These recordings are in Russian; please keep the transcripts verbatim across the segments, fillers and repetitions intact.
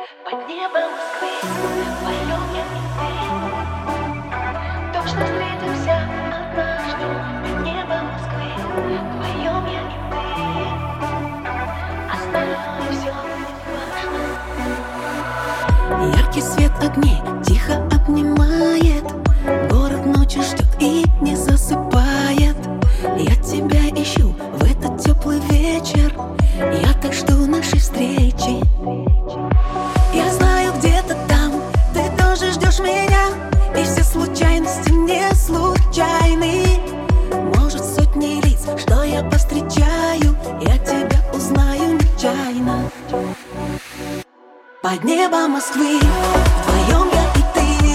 Под небом Москвы вдвоем я и ты. Точно встретимся однажды. Под небом Москвы вдвоем я и ты. Остальное все не важно. Яркий свет огней тихо обнимает. Город ночью ждет и не засыпает. Я тебя ищу в этот теплый вечер. Я так жду нашей встречи. Я знаю, где-то там ты тоже ждешь меня. И все случайности не случайны. Может, сотни лиц, что я повстречаю, я тебя узнаю нечаянно. Под небом Москвы вдвоем я и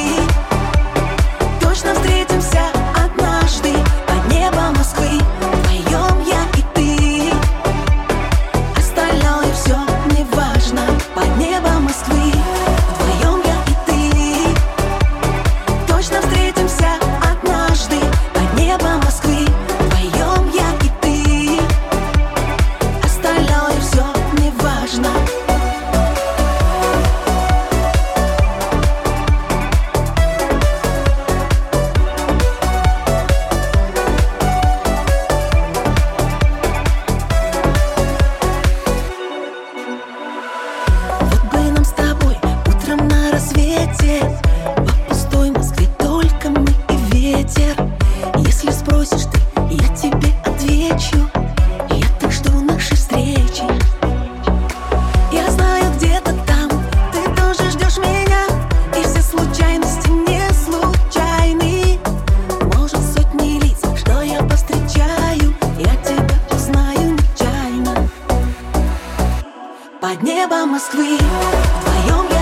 ты. Точно встретимся однажды. Под небом Москвы вдвоем я и ты. Остальное все не важно. Под небом Москвы вдвоем я и ты. Точно встретимся однажды. Под небом Москвы вдвоем я и ты. Остальное все не важно. По пустой Москве только мы и ветер. Если спросишь ты, я тебе отвечу. Я так жду нашей встречи. Я знаю, где-то там ты тоже ждешь меня. И все случайности не случайны. Может, сотни лиц, что я повстречаю, я тебя узнаю нечаянно. Под небом Москвы вдвоем я